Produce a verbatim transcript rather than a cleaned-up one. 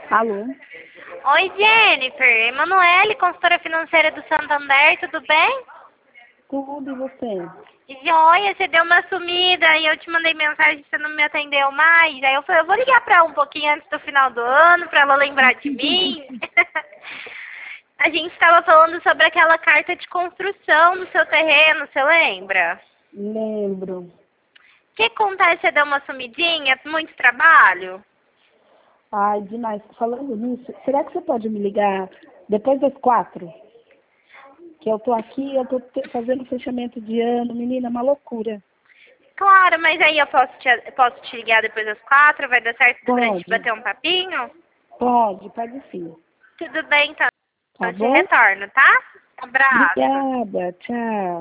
Alô? Oi, Jennifer. Emanuele, consultora financeira do Santander, tudo bem? Tudo, e você? Joia, você deu uma sumida e eu te mandei mensagem e você não me atendeu mais. Aí eu falei, eu vou ligar pra ela um pouquinho antes do final do ano, pra ela lembrar de mim. A gente estava falando sobre aquela carta de construção do seu terreno, você lembra? Lembro. O que acontece? Você deu uma sumidinha? Muito trabalho? Ai, demais. Falando nisso, será que você pode me ligar depois das quatro? Que eu tô aqui, eu tô te- fazendo fechamento de ano, menina, uma loucura. Claro, mas aí eu posso te, posso te ligar depois das quatro? Vai dar certo pra gente Pode, bater um papinho? pode, pode sim. Tudo bem, então. Tá Eu te bom? retorno, tá? Abraço. Obrigada, tchau.